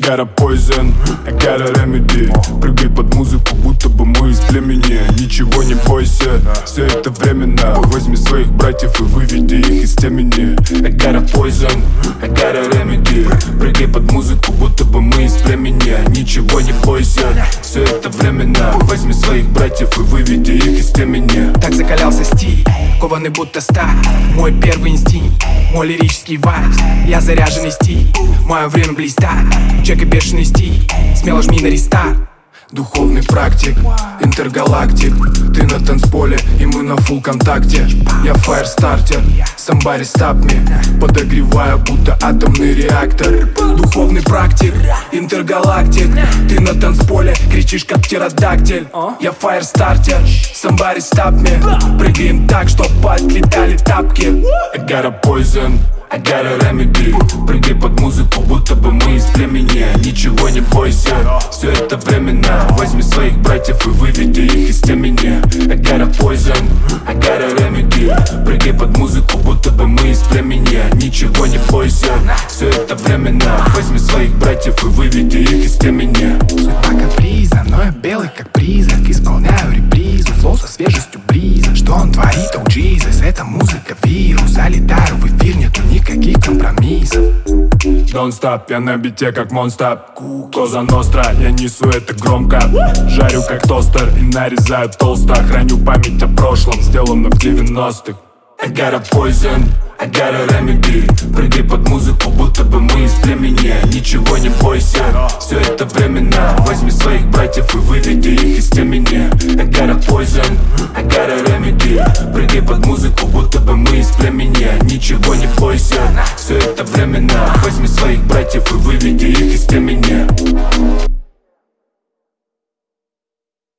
got a poison, I got a remedy. Прыгай под музыку, будто бы мы из племени. Ничего не бойся, все это временно. Возьми своих братьев и выведи их из темени. I got a poison, I got a remedy. Прыгай под музыку, будто бы мы из племени. Ничего не бойся, все это временно. Возьми своих братьев и выведи их из темени. Так закалялся стиль, кованный будто сталь. Мой первый инстинкт, мой лирический вайб. Я заряженный стиль, мое время блистает. Чек и бешеный стиль, смело жми на рестарт. Духовный практик, интергалактик. Ты на танцполе, и мы на фулл контакте. Я фаерстартер, somebody stop me. Подогреваю, будто атомный реактор. Духовный практик, интергалактик. Ты на танцполе, кричишь как птеродактиль. Я фаерстартер, somebody stop me. Прыгаем так, чтоб отлетали тапки. I got a poison, I got a remedy. Прыгай под музыку, будто бы мы из племени. Ничего не бойся, все это временно. Возьми своих братьев и выведи их из темени. I got a poison, I got a remedy. Прыгай под музыку, будто бы мы из племени. Ничего не бойся, все это временно. Возьми своих братьев и выведи их из темени. Судьба каприза, но я белый как призрак. Исполняю репризу, флоу со свежестью бриза. Что он творит, oh Jesus, это музыка вирус. Залетаю в эфир, нету никаких компромиссов. Don't stop, я на бите как монстр. Коза ностра, я несу это громко. Жарю как тостер и нарезаю толсто. Храню память о прошлом, сделанном в 90-х. I got a poison, I got a remedy. Прыгай под музыку, будто бы мы из племени. Ничего не бойся, все это временно. Возьми своих братьев и выведи их из темени. I got a poison, I got a remedy. Прыгай под музыку, будто бы мы из племени. Ничего не бойся, все это временно. Возьми своих братьев и выведи их из темени.